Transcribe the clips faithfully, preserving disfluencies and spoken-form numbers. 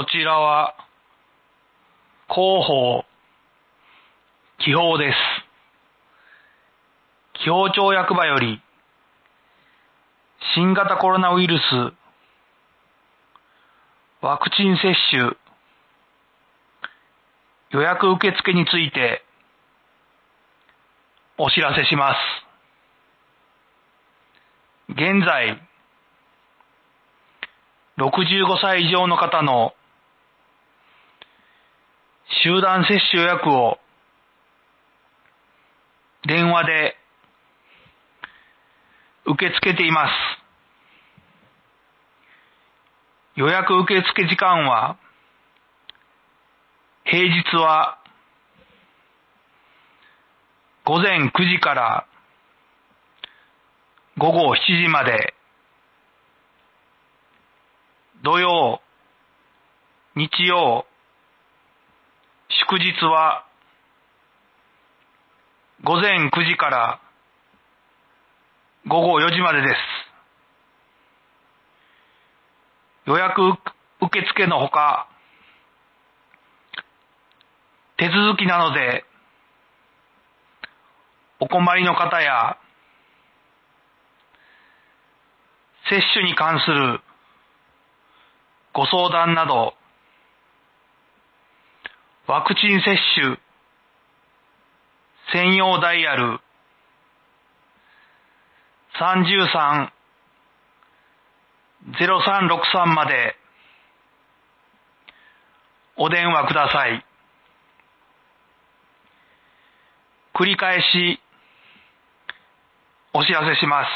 こちらは広報気泡です。気泡町役場より新型コロナウイルスワクチン接種予約受付についてお知らせします。現在、ろくじゅうごさい以上の方の集団接種予約を電話で受け付けています。予約受付時間は平日はごぜんくじからごごしちじまで、土曜、日曜、祝日はごぜんくじからごごよじまでです。予約受付のほか、手続きなどでお困りの方や、接種に関するご相談など、ワクチン接種専用ダイヤルさんさん ゼロさんろくさんまでお電話ください。繰り返しお知らせします。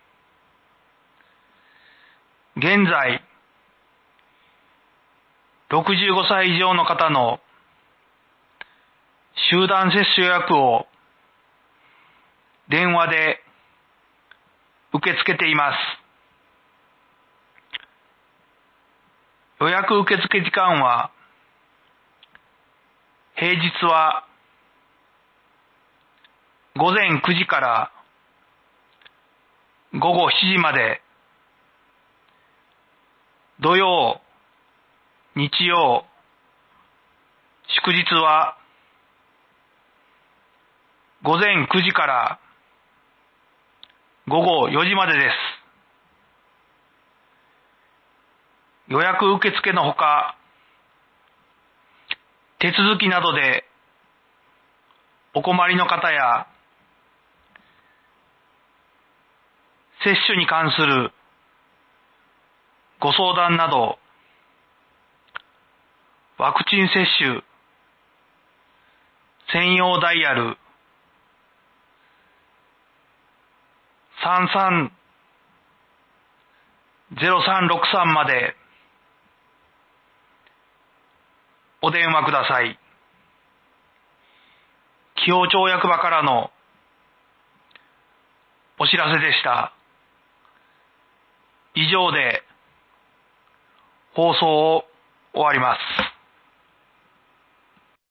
現在、ろくじゅうごさい以上の方の集団接種予約を電話で受け付けています。予約受付時間は平日はごぜんくじからごごしちじまで、土曜、日曜、祝日はごぜんくじからごごよじまでです。予約受付のほか、手続きなどでお困りの方や、接種に関するご相談など、ワクチン接種専用ダイヤルさんさん ゼロさんろくさんまでお電話ください。気泡町役場からのお知らせでした。以上で放送を終わります。